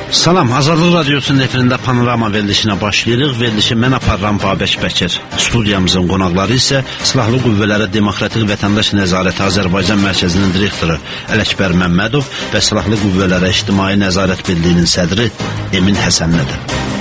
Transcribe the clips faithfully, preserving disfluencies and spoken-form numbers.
Salam, Azadlıq Radiosunun efirində panorama verilişinə başlayırıq. Verilişi mən aparıram Babək Bəkir. Studiyamızın qonaqları isə Silahlı Qüvvələrə Demokratik Vətəndaş Nəzarəti Azərbaycan Mərkəzinin direktoru Ələkbər Məmmədov və Silahlı Qüvvələrə İctimai Nəzarət Birliyinin sədri Emin Həsənlidir.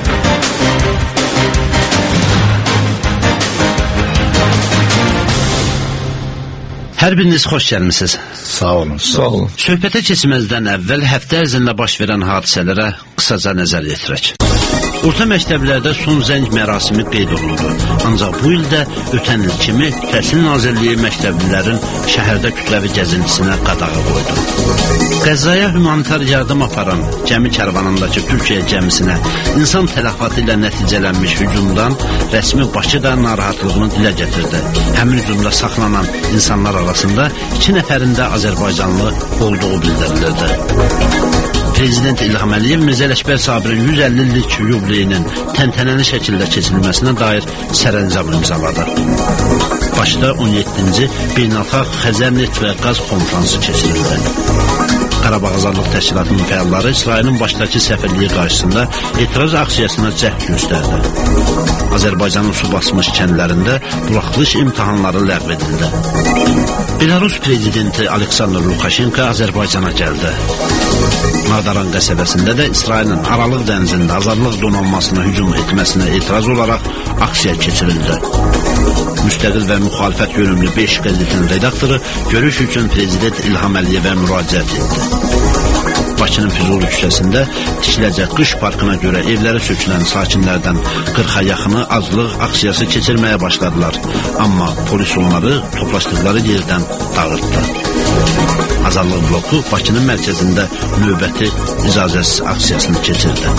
Hər biriniz xoş gəlmisiniz. Sağ olun. Sağ olun. Söhbətə keçməzdən əvvəl həftə ərzində baş verən hadisələrə qısaca nəzər yetirək. Orta məktəblərdə son zəng mərasimi qeyd olundu. Ancaq bu ildə ötən il kimi Təhsil Nazirliyi məktəblilərin şəhərdə kütləvi gəzintisinə qadağa qoydu. Qəzzaya humanitar yardım aparan gəmi kərvanındakı Türkiyə gəmisinə insan tələfatı ilə nəticələnmiş hücumdan rəsmi Bakı da narahatlığını dilə gətirdi. Həmin hücumda saxlanan insanlar arasında iki nəfərində Azərbaycanlı olduğu bildirilirdi. Prezident İlham Əliyev Mirzə Ələkbər Sabirin yüz əlli illik yubileyinin təntənəli şəkildə keçirilməsinə dair sərəncam imzaladı. Bakıda on yeddinci Beynəlxalq Xəzər Neft və Qaz Konfransı keçirildi. Qarabağ Azadlıq Təşkilatının fəalları İsrailin başdakı səfirliyi qarşısında etiraz aksiyasına cəhd göstərdi. Azərbaycanın su basmış kəndlərində buraxılış imtahanları ləğv edildi. Belarus prezidenti Aleksandr Lukashenko Azərbaycana gəldi. Nadaran qəsəbəsində də İsrailin Aralıq dənizində azadlıq donanmasına hücum etməsinə etiraz olaraq aksiya keçirildi. Müstəqil və müxalifət yönümlü beş qəzetin redaktoru görüş üçün Prezident İlham Əliyevə müraciət etdi. Bakının Füzuli küçəsində tikiləcək qış parkına görə evlərə sökülən sakinlərdən qırxa yaxını azlıq aksiyası keçirməyə başladılar. Amma polis onları toplaşdıqları yerdən dağıtdı. Azadlıq bloku Bakının mərkəzində növbəti icazəsiz aksiyasını keçirdi.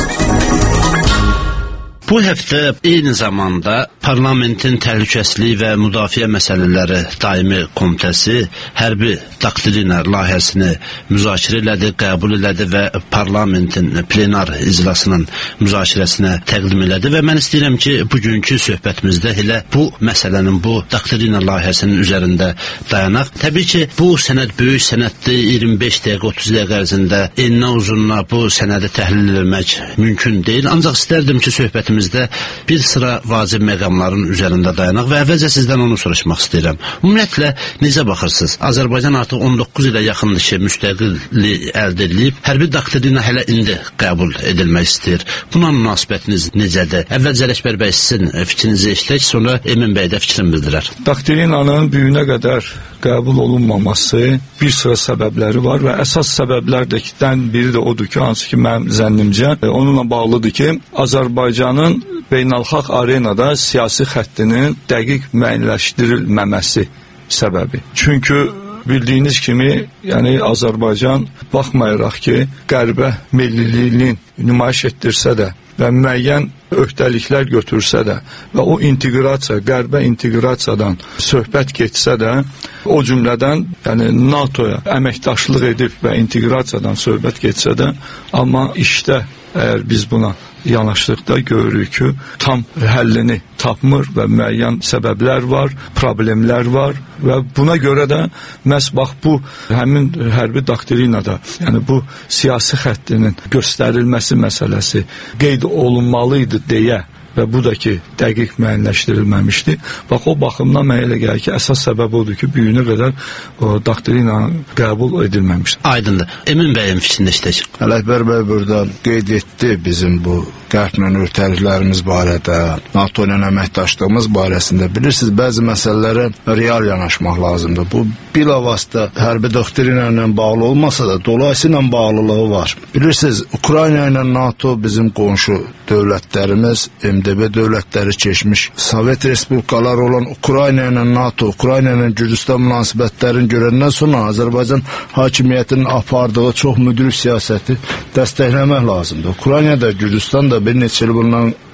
Bu həftə eyni zamanda Parlamentin Təhlükəsizlik və Müdafiə Məsələləri Daimi Komitəsi hərbi doktrina layihəsini müzakirə elədi, qəbul elədi və Parlamentin plenar iclasının müzakirəsinə təqdim elədi və mən istəyirəm ki, bugünkü söhbətimizdə elə bu məsələnin, bu doktrina layihəsinin üzərində dayanaq. Təbii ki, bu sənəd böyük sənəddir, iyirmi beş dəqiqə, otuz dəqiqə ərzində enə uzunluğa bu sənədi təhlil etmək mümkün deyil. Ancaq istərdim ki, söhbətim bir sıra vacib məqamların üzərində dayanaq və əvvəlcə sizdən onu soruşmaq istəyirəm. Ümumiyyətlə, necə baxırsınız? Azərbaycan artıq on doqquz ilə yaxındır ki, müstəqillik əldə edilib, hərbi doktrina hələ indi qəbul edilmək istəyir. Buna münasibətiniz necədir? Əvvəlcə Ələkbər bəy sizin fikrinizi eşitək, sonra Emin bəy də fikrini bildirər. Doktrinanın bu günə qədər qəbul olunmaması bir sıra səbəbləri var və əsas səbəblərdəkidən biri də odur ki, hansı ki, mənim zənnimcə onunla bağlıdır ki, Azərbaycanın beynəlxalq arenada siyasi xəttinin dəqiq müəyyənləşdirilməməsi səbəbi. Çünki bildiyiniz kimi, yəni Azərbaycan baxmayaraq ki, qərbə milliliyini nümayiş etdirsə də və müəyyən öhdəliklər götürsə də və o inteqrasiya, qərbə inteqrasiyadan söhbət getsə də, o cümlədən yəni NATOya əməkdaşlıq edib və inteqrasiyadan söhbət getsə də, amma işdə əgər biz buna yanaşdıqda görürük ki, tam həllini tapmır və müəyyən səbəblər var, problemlər var və buna görə də məhz bax bu həmin hərbi doktrinada, yəni bu siyasi xəttinin göstərilməsi məsələsi qeyd olunmalıydı deyə və bu da ki, dəqiq müəyyənləşdirilməmişdi. Bax, o baxımdan mənə elə gəlir ki, əsas səbəb odur ki, bu günə qədər o doktrina qəbul edilməmişdir. Aydındır. Emin bəyin fikrində işlək. Ələkbər bəy buradan qeyd etdi bizim bu qərblə öhdəliklərimiz barədə, NATO ilə əməkdaşlığımız barəsində. Bilirsiniz, bəzi məsələlərə real yanaşmaq lazımdır. Bu, bilavasitə hərbi doktrina ilə bağlı olmasa da, dolayısıyla bağlılığı var. Bilirsiniz, Ukrayna ilə NATO bizim qonşu dövlətlərimiz, M D B dövlətləri keçmiş Sovet Respublikaları olan Ukrayna ilə NATO, Ukrayna ilə Gürcüstan münasibətlərini görəndən sonra Azərbaycan hakimiyyətinin apardığı çox müdrik siyasəti dəstəkləmək lazımdır. Ukrayna da, Gürcüstan da bir neçə il bundan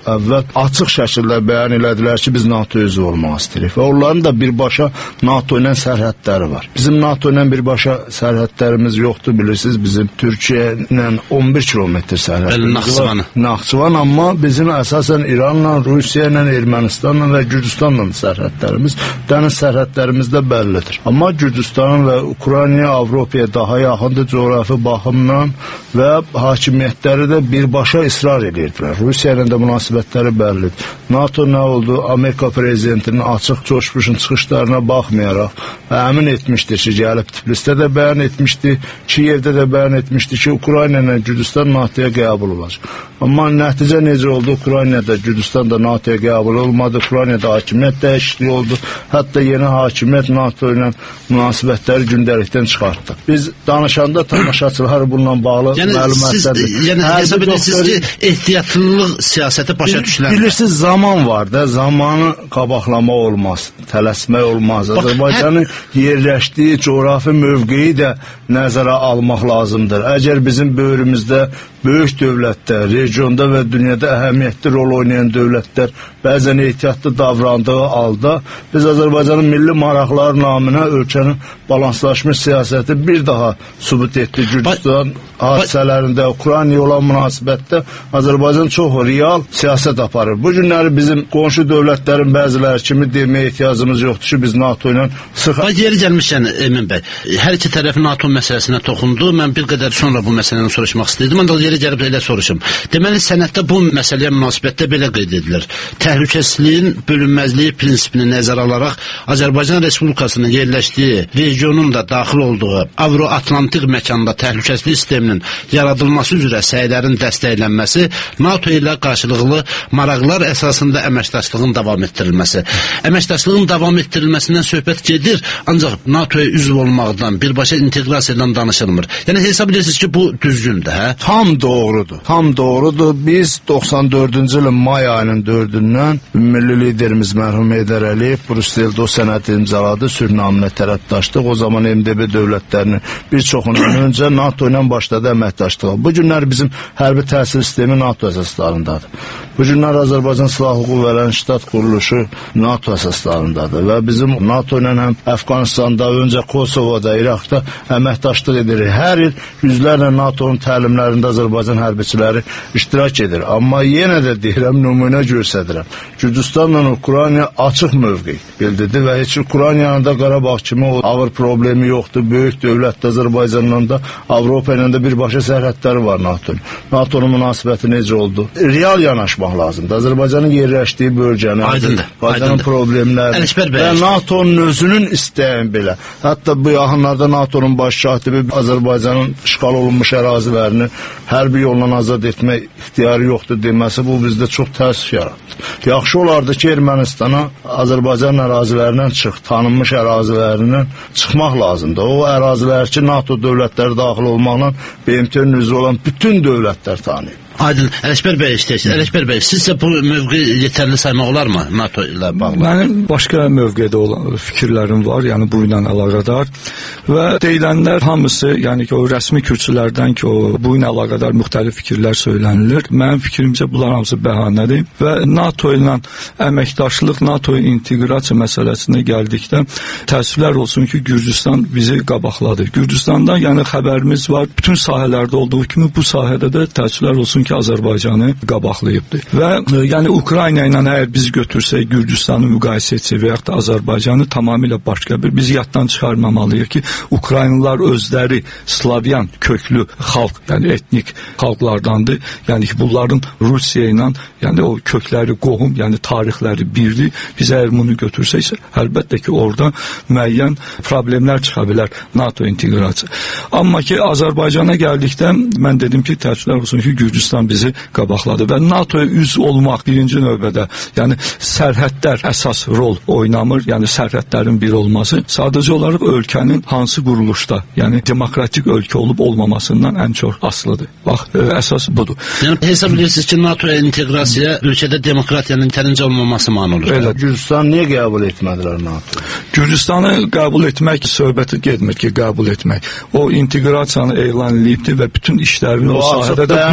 əvvəl açıq şəkildə bəyan elədilər ki, biz NATO üzvü olmaq istəyirik və onların da birbaşa NATO ilə sərhədləri var. Bizim NATO ilə birbaşa sərhədlərimiz yoxdur, bilirsiniz, bizim Türkiyə ilə on bir kilometr sərhədimiz var. Naxçıvan, amma bizim əsasən İranla, Rusiya ilə, Ermənistanla və Gürcüstanla sərhədlərimiz, dəniz sərhədlərimiz də bəllidir. Amma Gürcüstan və Ukrayna Avropaya daha yaxındır coğrafi baxımdan və hakimiyyətləri də birbaşa israr edirdilər. Rusiya ilə də münasibətləri bəllidir. NATO nə oldu? Amerika prezidentinin açıq coşmuşun çıxışlarına baxmayaraq əmin etmişdir ki, gəlib Tiflisdə də bəyan etmişdi, Kiyevdə də bəyan etmişdi ki, Ukrayna ilə Gürcüstan NATOya qəbul olacaq. Amma nəticə necə oldu? Ukraynada, Gürcüstan da NATOya qəbul olmadı, Ukraynada hakimiyyət dəyişikliyi oldu. Hətta yeni hakimiyyət NATO ilə münasibətləri gündəlikdən çıxartdı. Biz danışanda tamaşaçılar bununla bağlı yəni, məlumatlar... Siz, yəni hesab edirsiniz ki, ehtiyatlılıq siyasəti başa düşülən. Bilirsiniz, zaman var da, zamanı qabaqlamaq olmaz, tələsmək olmaz. Azərbaycanın yerləşdiyi coğrafi mövqeyi də nəzərə almaq lazımdır. Əgər bizim böyrümüzdə böyük dövlətlər, regionda və dünyada əhəmiyyətli rol oynayan dövlətlər bəzən ehtiyatlı davrandığı halda biz Azərbaycanın milli maraqları naminə ölkənin balanslaşmış siyasəti bir daha sübut etdi. Gürcüstan hadisələrində, Ukraynaya olan münasibətdə Azərbaycan çox real siyasət aparır. Bu günləri bizim qonşu dövlətlərin bəziləri kimi deməyə ehtiyacımız yoxdur ki, biz NATO ilə sıx... Yeri gəlmişkən, Emin bəy, hər iki tərəf NATO məsələsinə toxundu. Mən bir qədər sonra bu məsələni soruşmaq istəyirdim. Mən də yeri gəlib elə soruşum. Deməli, sənəddə bu məsələyə münasibətdə belə qeyd edilir. Təhlükəsizliyin bölünməzliyi prinsipini nəzərə alaraq Azərbaycan Respublikasının yerləşdiyi, regionun da daxil olduğu Avro-Atlantik məkanda təhlükəsizlik sisteminin yaradılması üzrə səylərin dəstəklənməsi, NATO ilə qarşılıqlı maraqlar əsasında əməkdaşlığın davam etdirilməsi. Əməkdaşlığın davam etdirilməsindən söhbət gedir, ancaq NATOya üzv olmaqdan, birbaşa inteqrasiyadan danışılmır. Yəni hesab edirsiniz ki, bu düzgündür, hə? Tam doğrudur. Tam doğrudur. Biz doxsan dördüncü ilin may ayının dördündən milli liderimiz mərhum Heydər Əliyev Brüsseldə o sənədi imzaladı, sülh naminə tərəfdaşlıq. O zaman M D B dövlətlərinin bir çoxundan öncə NATO ilə başladı əməkdaşlığa. Bu günlər bizim hərbi təhsil sistemi NATO əsaslarındadır. Bu günlər Azərbaycan Silahlı Qüvvələrin ştat quruluşu NATO əsaslarındadır və bizim NATO ilə həm Əfqanistanda, öncə Kosovada, İraqda əməkdaşlıq edirik. Hər il yüzlərlə NATO'nun təlimlərində Azərbaycan hərbiçiləri iştirak edir. Amma yenə də deyirəm, nümunə göstərirəm. Gürcüstanla Ukrayna açıq mövqe bildirdi və heç Ukraynanın da Qarabağ kimi o ağır problemi yoxdur. Böyük dövlətdə Azərbaycanla da Avropa ilə də birbaşa sərhədləri var NATO'nun. NATO'nun münasibəti necə oldu? Real yanaşmaq lazımdır. Azərbaycanın yerləşdiyi bölgəni, Azərbaycanın problemləri və NATO'nun özünün istəyin belə. Hətta bu yaxınlarda NATO'nun baş katibi Azərbaycanın işğal olunmuş ərazilərini hərbi yolla azad etmək ixtiyarı yoxdur deməsi bu bizdə çox təəssüf yarattı. Yaxşı olardı ki, Ermənistana Azərbaycan ərazilərindən çıx, tanınmış ərazilərindən çıxmaq lazımdır. O ərazilər ki, NATO dövlətləri daxil olmaqla B M T-nin üzvü olan bütün dövlətlər tanıyır. Aydın, Ələkbər bəy istəyirsiniz. Ələkbər bəy, sizcə bu mövqe yetərli saymaq olarmı NATO ilə bağlı? Mənim başqa mövqedə olan fikirlərim var, yəni bu ilə əlaqədar və deyilənlər hamısı, yəni ki, o rəsmi kürsülərdən ki, o bu ilə əlaqədar müxtəlif fikirlər söylənilir. Mənim fikrimcə bunlar hamısı bəhanədir və NATO ilə əməkdaşlıq, NATO inteqrasiya məsələsinə gəldikdə təəssüflər olsun ki, Gürcüstan bizi qabaqladı. Gürcüstanda yəni xəbərimiz var, bütün sahələrdə olduğu kimi bu sahədə də təəssüflər olsun ki, Azərbaycanı qabaqlayıbdır. Və yəni Ukrayna ilə əgər biz götürsək, Gürcüstanı müqayisə etsək və yaxud da Azərbaycanı tamamilə başqa bir, biz yaddan çıxarmamalıyıq ki, Ukraynalılar özləri Slavyan köklü xalq, yəni etnik xalqlardandır. Yəni ki, bunların Rusiya ilə, yəni o kökləri, qohum, yəni tarixləri birdir. Biz əgər bunu götürsək, əlbəttə ki, orada müəyyən problemlər çıxa bilər NATO inteqrasiya. Amma ki, Azərbaycana gəldikdə mən dedim ki, təəssüflər olsun ki, Gürcüstan bizi qabaqladı və NATOya üzv olmaq birinci növbədə, yəni sərhədlər əsas rol oynamır, yəni sərhədlərin bir olması sadəcə olaraq ölkənin hansı quruluşda, yəni demokratik ölkə olub olmamasından ən çox asılıdır. Bax, ə, əsas budur. Yəni hesab edirsiniz ki, NATOya inteqrasiya ölkədə demokratiyanın yetərincə olmaması mane olur. Elə, Gürcüstan niyə qəbul etmədilər NATO? Gürcüstanı qəbul etmək söhbəti getmir ki, qəbul etmək. O inteqrasiyanı elan edibdir və bütün işlərini o, o sahədə də qurur.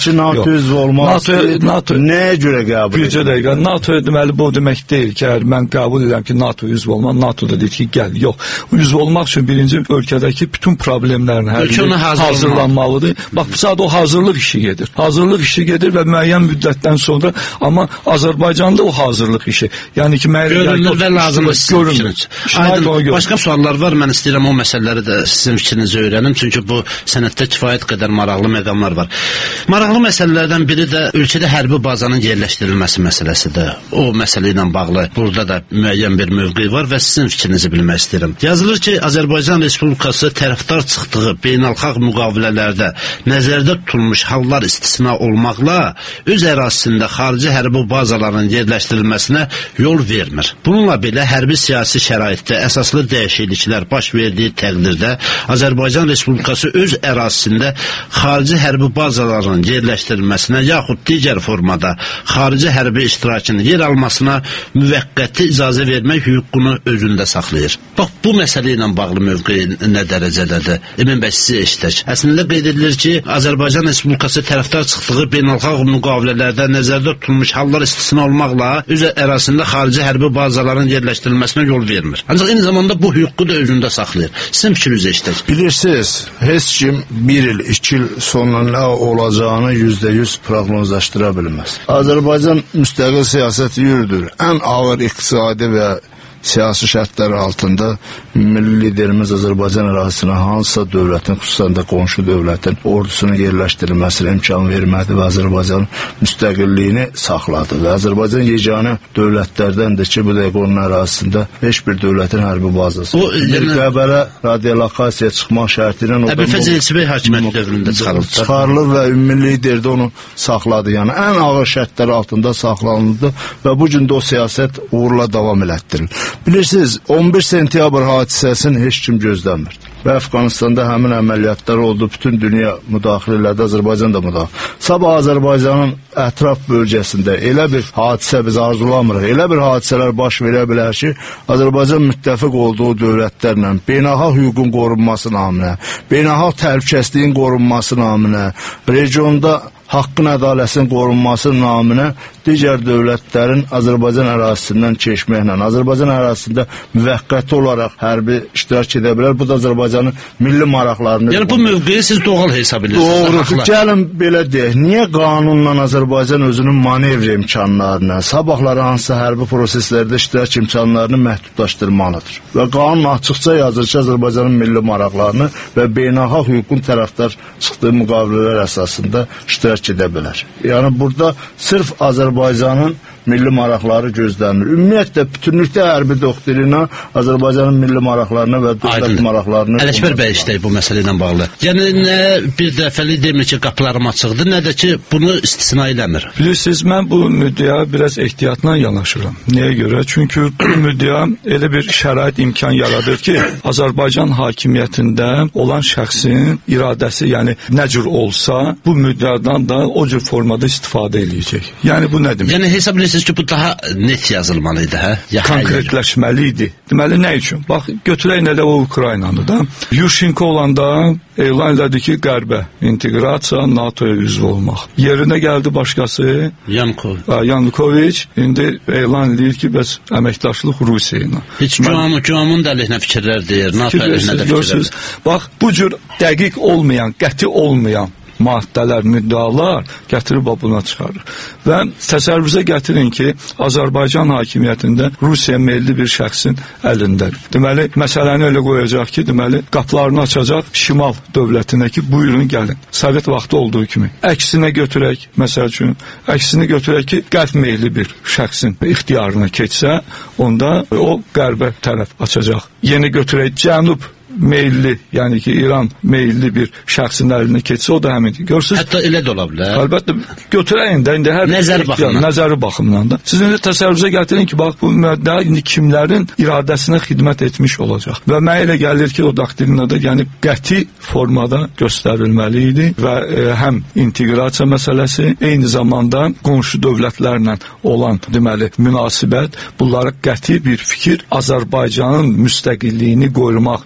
ki, NATO üzv olmaq NATO nəyə görə qəbul edir? Bircə dəqiqə, NATO deməli bu demək deyil ki, əgər mən qəbul edirəm ki, NATO üzv olmaq, NATO da deyir ki, gəl, yox. Üzv olmaq üçün birinci ölkədəki bütün problemlərin həlli hazırlanmalıdır. Bax, sadə o hazırlıq işi gedir. Hazırlıq işi gedir və müəyyən müddətdən sonra, amma Azərbaycanda o hazırlıq işi, yəni ki, görünür və lazımdır sizin fikriniz. Başqa suallar var, mən istəyirəm o məsələləri də sizin fikrinizi öyrənim, çünki bu sənətdə kifayət qədər maraqlı məqamlar var. Maraqlı məsələlərdən biri də ölkədə hərbi bazanın yerləşdirilməsi məsələsidir. O məsələ ilə bağlı burada da müəyyən bir mövqe var və sizin fikrinizi bilmək istəyirəm. Yazılır ki, Azərbaycan Respublikası tərəfdar çıxdığı beynəlxalq müqavilələrdə nəzərdə tutulmuş hallar istisna olmaqla öz ərazisində xarici hərbi bazaların yerləşdirilməsinə yol vermir. Bununla belə hərbi siyasi şəraitdə əsaslı dəyişikliklər baş verdiyi təqdirdə Azərbaycan Respublikası öz ərazisində xarici hərbi bazaların yerləşdirilməsinə yaxud digər formada xarici hərbi iştirakının yer almasına müvəqqəti icazə vermək hüququnu özündə saxlayır. Bax, bu məsələ ilə bağlı mövqe nə dərəcədədir? Emin bəy, sizi eşitək. Əslində qeyd edilir ki, Azərbaycan Respublikası tərəfdar çıxdığı beynəlxalq müqavilələrdə nəzərdə tutulmuş hallar istisna olmaqla öz ərazisində xarici hərbi bazaların yerləşdirilməsinə yol vermir. Ancaq eyni zamanda bu hüququ da özündə saxlayır. Sizin fikrinizi eşitək. Bilirsiniz, heç kim bir il, iki il sonra nə olacağını yüzdə yüz proqnozlaşdıra bilməz. Azərbaycan müstəqil siyasət yürüdür. Ən ağır iqtisadi və siyasi şərtlər altında milli liderimiz Azərbaycan ərazisinə hansısa dövlətin, xüsusən də qonşu dövlətin ordusunun yerləşdirilməsinə imkan vermədi və Azərbaycanın müstəqilliyini saxladı. Və Azərbaycan yeganə dövlətlərdəndir ki, bu dəqiqə onun ərazisində heç bir dövlətin hərbi bazası. O, yəni, Qəbərə radiolokasiya çıxmaq şərti ilə Əbülfəz Elçibəy hakimiyyəti dövründə çıxarıldı. Çıxarılır və ümumi lider də onu saxladı. Yəni ən ağır şərtlər altında saxlanıldı və bu gün də o siyasət uğurla davam elətdirilir. Bilirsiniz, on bir sentyabr hadisəsini heç kim gözləmirdi. Və Əfqanistanda həmin əməliyyatlar oldu, bütün dünya müdaxilə elədi, Azərbaycan da müdaxilə. Sabah Azərbaycanın ətraf bölgəsində elə bir hadisə biz arzulamırıq, elə bir hadisələr baş verə bilər ki, Azərbaycan müttəfiq olduğu dövlətlərlə beynəlxalq hüququn qorunması naminə, beynəlxalq təhlükəsizliyin qorunması naminə, regionda haqqın ədalətinin qorunması naminə digər dövlətlərin Azərbaycan ərazisindən keçməklə, Azərbaycan ərazisində müvəqqəti olaraq hərbi iştirak edə bilər. Bu da Azərbaycanın milli maraqlarını... Yəni bu mövqeyi siz doğal hesab edirsiniz. Doğrudur. Gəlin belə deyək. Niyə qanunla Azərbaycan özünün manevr imkanlarını, sabahları hansısa hərbi proseslərdə iştirak imkanlarını məhdudlaşdırmalıdır? Və qanun açıqca yazır ki, Azərbaycanın milli maraqlarını və beynəlxalq hüququn tərəfdar çıxdığı müqavilələr əsasında iştirak edə bilər. Yəni burada sırf Azərbaycanın milli maraqları gözlənilir. Ümumiyyətlə, bütünlükdə hərbi doktrina Azərbaycanın milli maraqlarına və dövlət maraqlarına... Ələkbər bəy işləyib bu məsələ ilə bağlı. Yəni, nə bir dəfəli demir ki, qapılarım açıqdır, nə də ki, bunu istisna eləmir. Bilirsiniz, mən bu müddəyə biraz ehtiyatla yanaşıram. Nəyə görə? Çünki bu müddəyə elə bir şərait imkan yaradır ki, Azərbaycan hakimiyyətində olan şəxsin iradəsi, yəni nə cür olsa, bu müddədən da o cür formada istifadə edəcək. Yəni, bu nə demək? Yəni, hesab edirsiniz ki, bu daha net yazılmalıydı, hə? Ya konkretləşməliydi. Deməli, nə üçün? Bax, götürək elə o Ukraynanı da. Yushchenko olanda elan elədi ki, qərbə inteqrasiya, NATOya üzv olmaq. Yerinə gəldi başqası, Yanukoviç. Yanukoviç indi elan edir ki, bəs əməkdaşlıq Rusiya ilə. Heç Güamın da əleyhinə fikirlər deyir, NATO əleyhinə də fikirlər. Bax, bu cür dəqiq olmayan, qəti olmayan maddələr, müddalar gətirib buna çıxarır. Və təsəvvürünüzə gətirin ki, Azərbaycan hakimiyyətində Rusiya meyilli bir şəxsin əlindədir. Deməli, məsələni elə qoyacaq ki, deməli, qapılarını açacaq şimal dövlətinə ki, buyurun gəlin. Sovet vaxtı olduğu kimi. Əksinə götürək, məsəl üçün, əksinə götürək ki, qərb meyilli bir şəxsin ixtiyarına keçsə, onda o qərbə tərəf açacaq. Yeni götürək cənub meyilli, yəni ki, İran meyilli bir şəxsin əlinə keçsə, o da həmindir. Görürsünüz? Hətta elə də ola bilər. Əlbəttə, götürəyin də, indi hər nəzər baxımından. Nəzəri baxımından da. Sizin də təsəvvürünüzə gətirin ki, bax, bu müddəa indi kimlərin iradəsinə xidmət etmiş olacaq. Və mənə elə gəlir ki, o doktrinada, yəni qəti formada göstərilməli idi və e, həm inteqrasiya məsələsi, eyni zamanda qonşu dövlətlərlə olan, deməli, münasibət, bunlara qəti bir fikir, Azərbaycanın müstəqilliyini qorumaq, milli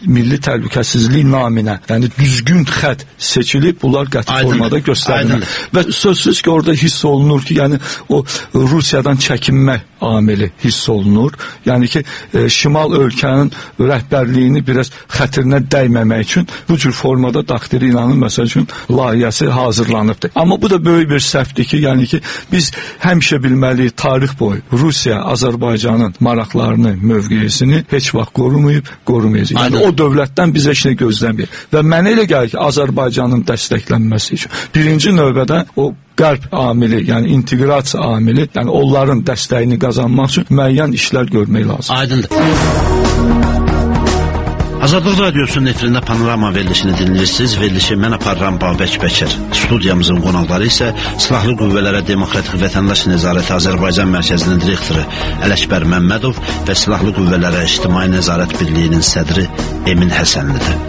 təhlükəsizlik naminə, yəni düzgün xətt seçilib, bunlar qəti formada göstərilir. Və sözsüz ki, orada hiss olunur ki, yəni o Rusiyadan çəkinmə amili hiss olunur. Yəni ki, e, şimal ölkənin rəhbərliyini biraz xətrinə dəyməmək üçün bu cür formada doktrinanın məsəl üçün layihəsi hazırlanıbdır. Amma bu da böyük bir səhvdir ki, yəni ki, biz həmişə bilməliyik tarix boyu Rusiya Azərbaycanın maraqlarını, mövqeyisini heç vaxt qorumayıb, qorumayacaq. Yəni o dövlətdən biz heç nə gözləmir. Və mənə elə gəlir ki, Azərbaycanın dəstəklənməsi üçün birinci növbədə o qərb amili, yəni inteqrasiya amili, yəni onların dəstəyini qazanmaq üçün müəyyən işlər görmək lazım. Aydındır. Azadlıq Radiosunun efirində Panorama verilişini dinləyirsiniz. Verilişi mən aparıram Babək Bəkir. Studiyamızın qonaqları isə Silahlı Qüvvələrə Demokratik Vətəndaş Nəzarəti Azərbaycan Mərkəzinin direktoru Ələkbər Məmmədov və Silahlı Qüvvələrə İctimai Nəzarət Birliyinin sədri Emin Həsənlidir.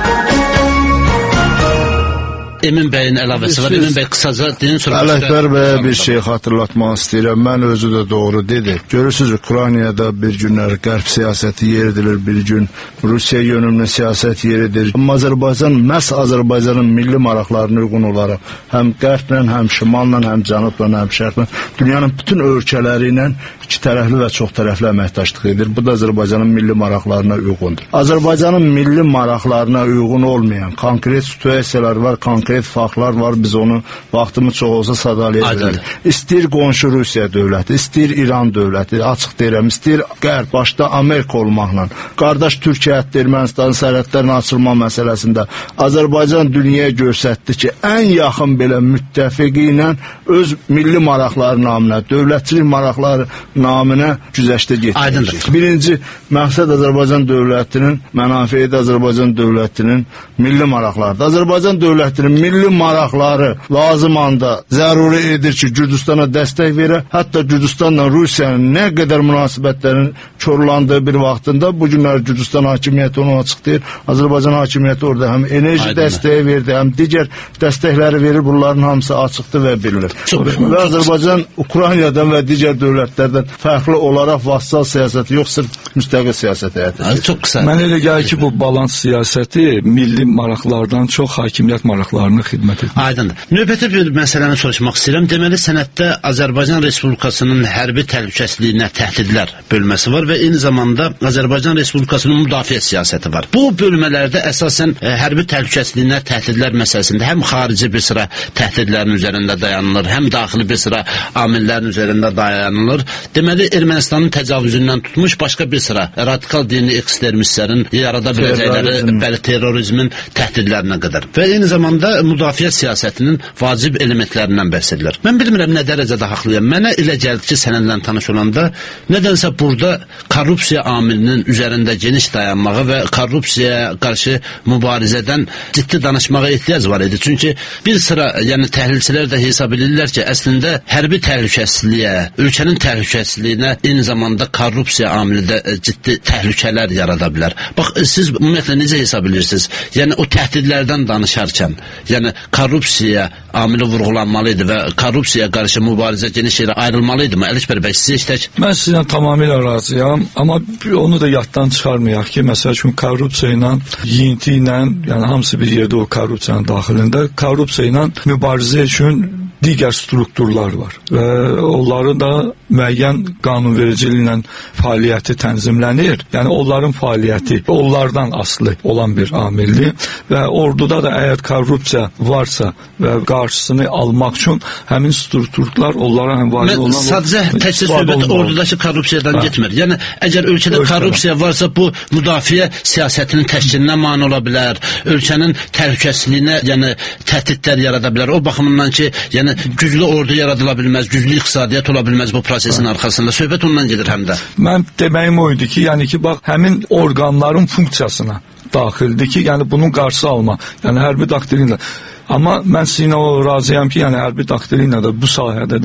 Emin bəyin əlavəsi var. Emin bəy qısaca deyin sonra. Ələkbər bəyə bir şey xatırlatmaq istəyirəm. Mən özü də doğru dedi. Görürsünüz, Ukraynada bir günlər qərb siyasəti yeridilir, bir gün Rusiya yönümlü siyasət yeridir. Amma Azərbaycan məhz Azərbaycanın milli maraqlarına uyğun olaraq həm qərblə, həm şimalla, həm cənubla, həm şərqlə dünyanın bütün ölkələri ilə iki tərəfli və çox tərəfli əməkdaşlıq edir. Bu da Azərbaycanın milli maraqlarına uyğundur. Azərbaycanın milli maraqlarına uyğun olmayan konkret situasiyalar var, konkret faktlar var, biz onu vaxtımız çox olsa sadalaya bilərik. İstəyir qonşu Rusiya dövləti, istəyir İran dövləti, açıq deyirəm, istəyir qərb, başda Amerika olmaqla, qardaş Türkiyə, Ermənistan sərhədlərin açılma məsələsində Azərbaycan dünyaya göstərdi ki, ən yaxın belə müttəfiqi ilə öz milli maraqları naminə, dövlətçilik maraqları naminə güzəştə getirir. Birinci məqsəd Azərbaycan dövlətinin, mənafiyyəti Azərbaycan dövlətinin milli maraqlarıdır. Azərbaycan dövlətinin milli maraqları lazım anda zəruri edir ki, Gürcüstana dəstək verə, hətta Gürcüstanla Rusiyanın nə qədər münasibətlərin körlandığı bir vaxtında bu günlər Gürcüstan hakimiyyəti onu açıqlayır. Azərbaycan hakimiyyəti orada həm enerji Aydın. dəstəyi verdi, həm digər dəstəkləri verir. Bunların hamısı açıqdır və bilinir. Və Azərbaycan Ukraynadan və digər dövlətlərdən fərqli olaraq vassal siyasəti yox, sırf müstəqil siyasət həyata keçirir. Mən elə gəlir ki, bu balans siyasəti milli maraqlardan çox hakimiyyət maraqlarına xidmət edir. Aydındır. Növbəti bir məsələni soruşmaq istəyirəm. Deməli, sənəddə Azərbaycan Respublikasının hərbi təhlükəsizliyinə təhdidlər bölməsi var və eyni zamanda Azərbaycan Respublikasının müdafiə siyasəti var. Bu bölmələrdə əsasən ə, hərbi təhlükəsizliyinə təhdidlər məsələsində həm xarici bir sıra təhdidlərin üzərində dayanılır, həm daxili bir sıra amillərin üzərində dayanılır. Deməli, Ermənistanın təcavüzündən tutmuş başqa bir sıra radikal dini ekstremistlərin yarada biləcəkləri bəli terrorizmin təhdidlərinə qədər. Və eyni zamanda müdafiə siyasətinin vacib elementlərindən bəhs edilir. Mən bilmirəm nə dərəcədə haqlıyam. Mənə elə gəldi ki, sənədlə tanış olanda nədənsə burada korrupsiya amilinin üzərində geniş dayanmağa və korrupsiyaya qarşı mübarizədən ciddi danışmağa ehtiyac var idi. Çünki bir sıra, yəni təhlilçilər də hesab edirlər ki, əslində hərbi təhlükəsizliyə, ölkənin təhlükəsizliyinə eyni zamanda korrupsiya amili də ciddi təhlükələr yarada bilər. Bax, siz ümumiyyətlə necə hesab edirsiniz? Yəni o təhdidlərdən danışarkən, yəni korrupsiya amili vurğulanmalı idi və korrupsiyaya qarşı mübarizə geniş yerə ayrılmalı idi mı? Ələkbər bəy, siz iştək? Mən sizinlə tamamilə razıyam, amma onu da yaddan çıxarmayaq ki, məsəl üçün korrupsiya ilə, yiyinti ilə, yəni hamısı bir yerdə o korrupsiyanın daxilində, korrupsiya ilə mübarizə üçün digər strukturlar var və onların da müəyyən qanunvericiliklə fəaliyyəti tənzimlənir. Yəni onların fəaliyyəti onlardan asılı olan bir amildir və orduda da əgər korrupsiya varsa və qarşısını almaq üçün həmin strukturlar onlara həmvali olan... Mən sadəcə təkcə söhbət ordudakı korrupsiyadan getmir. Yəni əgər ölkədə korrupsiya varsa bu müdafiə siyasətinin təşkilinə mane ola bilər, ölkənin təhlükəsizliyinə yəni təhdidlər yarada bilər. O baxımından ki, yəni güclü ordu yaradıla bilməz, güclü iqtisadiyyat ola bilməz bu prosesin arxasında. Söhbət ondan gedir həm də. Mən deməyim o idi ki, yəni ki, bax, həmin orqanların funksiyasına daxildir ki, yəni bunun qarşısı alma, yəni hərbi doktrinlə. Amma mən sizinlə o razıyam ki, yəni hərbi doktrinlə də bu sahədə də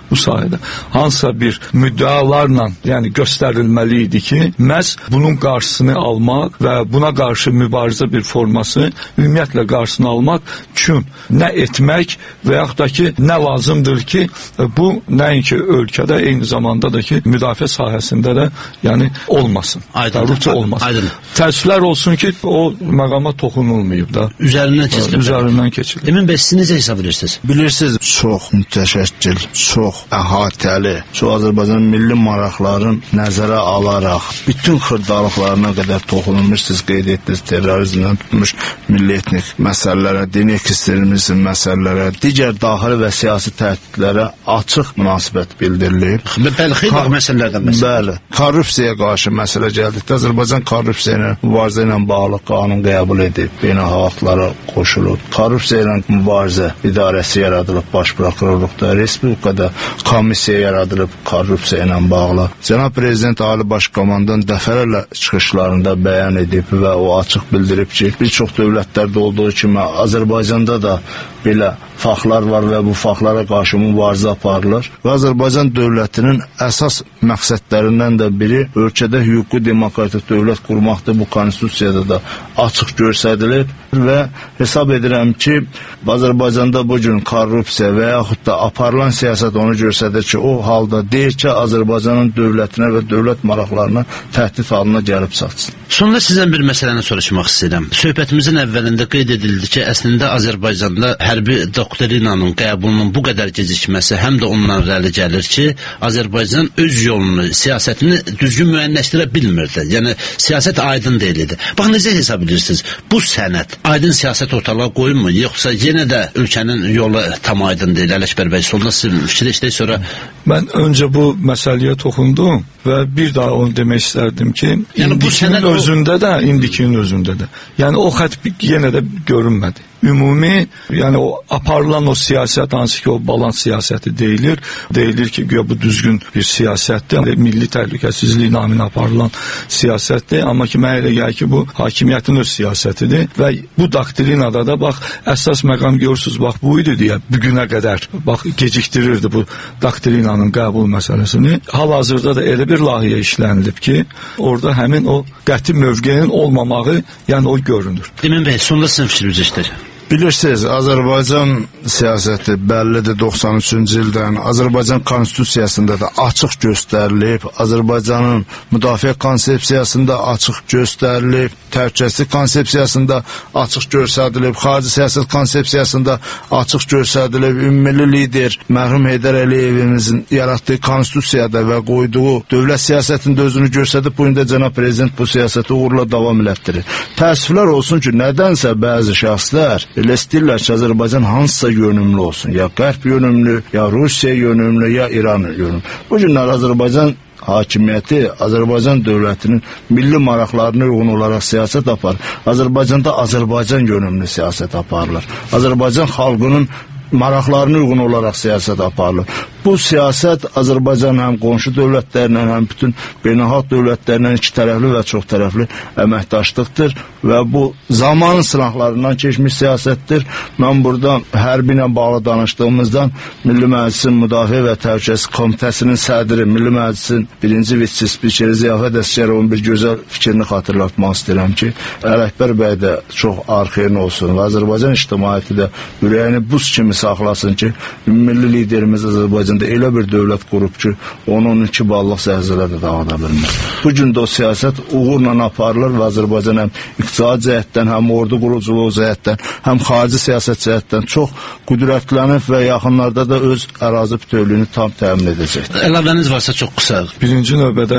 bu sahədə hansısa bir müddəalarla, yəni göstərilməli idi ki, məhz bunun qarşısını almaq və buna qarşı mübarizə bir forması ümumiyyətlə qarşısını almaq üçün nə etmək və yaxud da ki, nə lazımdır ki, bu nəinki ölkədə, eyni zamanda da ki, müdafiə sahəsində də yəni olmasın. Korrupsiya olmasın. Aydın. Təəssüflər olsun ki, o məqama toxunulmayıb da. Üzərindən keçilir. Üzərindən keçilir. Emin bəy, siz necə hesab edirsiniz? Bilirsiniz, çox mütəşəkkil, çox əhatəli, çox Azərbaycanın milli maraqların nəzərə alaraq, bütün xırdalıqlarına qədər toxunulmuşsuz, qeyd etdiniz, terrorizmdən tutmuş milli etnik məsələlərə, dini ekstremizm məsələlərə, digər daxili və siyasi təhdidlərə açıq münasibət bildirilir. Bəli, xeyli məsələlərdən məsələ. Bəli, korrupsiyaya qarşı məsələ gəldikdə Azərbaycan korrupsiya ilə, mübarizə ilə bağlı qanun qəbul edib, beynəlxalqlara qoşulub, korrupsiya ilə mübarizə idarəsi yaradılıb, baş prokurorluqda, respublikada komissiya yaradılıb korrupsiya ilə bağlı. Cənab Prezident Ali Baş Komandan dəfələrlə çıxışlarında bəyan edib və o açıq bildirib ki, bir çox dövlətlərdə olduğu kimi Azərbaycanda da belə faxlar var və bu faxlara qarşı mübarizə aparılır. Və Azərbaycan dövlətinin əsas məqsədlərindən də biri ölkədə hüquqi demokratik dövlət qurmaqdır. Bu konstitusiyada da açıq göstərilib və hesab edirəm ki, Azərbaycanda bu gün korrupsiya və yaxud da aparılan siyasət onu göstərir ki, o halda deyir ki, Azərbaycanın dövlətinə və dövlət maraqlarına təhdid halına gəlib çatsın. Sonunda sizdən bir məsələni soruşmaq istəyirəm. Söhbətimizin əvvəlində qeyd edildi ki, əslində Azərbaycanda hərbi doktrinanın qəbulunun bu qədər gecikməsi həm də ondan irəli gəlir ki, Azərbaycan öz yolunu, siyasətini düzgün müəyyənləşdirə bilmirdi. Yəni, siyasət aydın deyildi. Bax, necə hesab edirsiniz? Bu sənəd aydın siyasət ortalığa qoyulmur, yoxsa yenə də ölkənin yolu tam aydın deyil? Ələkbər bəy, sonunda siz fikirləşdək sonra... Mən öncə bu məsələyə toxundum və bir daha onu demək istərdim ki, yəni, indikinin özündə də, indikinin özündə də. Yəni, o xət yenə də görünmədi. Ümumi, yəni o aparılan o siyasət, hansı ki o balans siyasəti deyilir, deyilir ki, güya bu düzgün bir siyasətdir, milli təhlükəsizlik naminə aparılan siyasətdir, amma ki, mənə elə gəlir ki, bu hakimiyyətin öz siyasətidir və bu doktrinada da, bax, əsas məqam görürsünüz, bax, bu idi deyə, bugünə qədər, bax, gecikdirirdi bu doktrinanın qəbul məsələsini. Hal-hazırda da elə bir layihə işlənilib ki, orada həmin o qəti mövqenin olmamağı, yəni o görünür. Emin bəy, sonunda sizin fikriniz işləyir. Bilirsiniz, Azərbaycan siyasəti bəllidir doxsan üçüncü ildən. Azərbaycan konstitusiyasında da açıq göstərilib, Azərbaycanın müdafiə konsepsiyasında açıq göstərilib, təhlükəsizlik konsepsiyasında açıq göstərilib, xarici siyasət konsepsiyasında açıq göstərilib. Ümummilli lider mərhum Heydər Əliyevimizin yaratdığı konstitusiyada və qoyduğu dövlət siyasətində özünü göstərib, bu gün də cənab prezident bu siyasəti uğurla davam elətdirir. Təəssüflər olsun ki, nədənsə bəzi şəxslər elə istəyirlər ki, Azərbaycan hansısa yönümlü olsun. Ya Qərb yönümlü, ya Rusiya yönümlü, ya İran yönümlü. Bu günlər Azərbaycan hakimiyyəti, Azərbaycan dövlətinin milli maraqlarına uyğun olaraq siyasət aparır. Azərbaycanda Azərbaycan yönümlü siyasət aparılır. Azərbaycan xalqının maraqlarına uyğun olaraq siyasət aparılır. Bu siyasət Azərbaycan həm qonşu dövlətlərlə, həm bütün beynəlxalq dövlətlərlə iki tərəfli və çox tərəfli əməkdaşlıqdır və bu zamanın sınaqlarından keçmiş siyasətdir. Mən burada hərbi ilə bağlı danışdığımızdan Milli Məclisin Müdafiə və Təhlükəsizlik Komitəsinin sədri, Milli Məclisin birinci vitse-spikeri Ziyafət Əsgərovun bir gözəl fikrini xatırlatmaq istəyirəm ki, Ələkbər bəy də çox arxeyin olsun və Azərbaycan ictimaiyyəti də ürəyini buz kimi saxlasın ki, milli liderimiz Azərbaycanda elə bir dövlət qurub ki, onu on iki ballıq zəlzələ də dağıda bilmir. Bu gün də o siyasət uğurla aparılır və Azərbaycan həm iqtisadi cəhətdən, həm ordu quruculuğu cəhətdən, həm xarici siyasət cəhətdən çox qüdrətlənib və yaxınlarda da öz ərazi bütövlüyünü tam təmin edəcəkdir. Əlavəniz varsa çox qısa. Birinci növbədə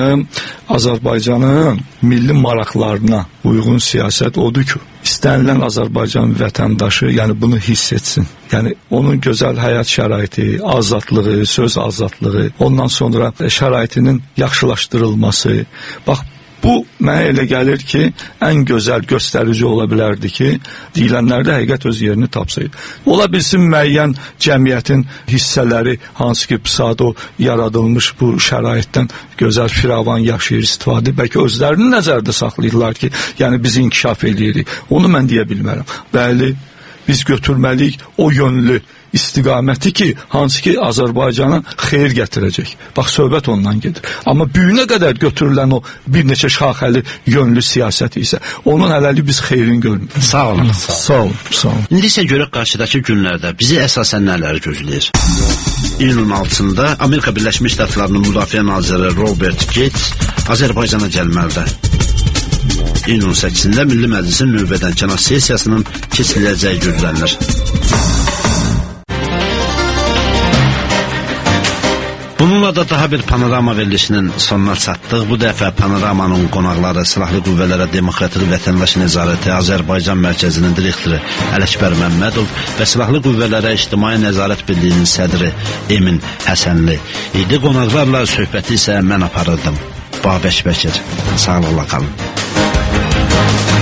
Azərbaycanın milli maraqlarına uyğun siyasət odur ki, istənilən Azərbaycan vətəndaşı, yəni bunu hiss etsin. Yəni onun gözəl həyat şəraiti, azadlığı, söz azadlığı, ondan sonra şəraitinin yaxşılaşdırılması. Bax, bu mənə elə gəlir ki, ən gözəl göstərici ola bilərdi ki, deyilənlərdə həqiqət öz yerini tapsaydı. Ola bilsin müəyyən cəmiyyətin hissələri, hansı ki, psado yaradılmış bu şəraitdən gözəl firavan yaşayır, istifadə, bəlkə özlərini nəzərdə saxlayırlar ki, yəni biz inkişaf edirik. Onu mən deyə bilmərəm. Bəli, biz götürməliyik o yönlü istiqaməti ki, hansı ki Azərbaycana xeyir gətirəcək. Bax, söhbət ondan gedir. Amma büyünə qədər götürülən o bir neçə şaxəli yönlü siyasət isə onun hələlik biz xeyrini görmürük. Sağ olun. Sağ olun. Sağ olun. İndi isə görək qarşıdakı günlərdə bizi əsasən nələr gözləyir. İyunun altısında Amerika Birləşmiş Ştatlarının Müdafiə Naziri Robert Gates Azərbaycana gəlməlidir. İyunun səkkizində Milli Məclisin növbədənkənar sessiyasının keçiriləcəyi gözlənilir. Bununla da daha bir panorama verilişinin sonuna çatdıq. Bu dəfə panoramanın qonaqları Silahlı Qüvvələrə Demokratik Vətəndaş Nəzarəti Azərbaycan Mərkəzinin direktoru Ələkbər Məmmədov və Silahlı Qüvvələrə İctimai Nəzarət Birliyinin sədri Emin Həsənli idi. Qonaqlarla söhbəti isə mən aparırdım. Babək Bəkir. Sağlıqla qalın.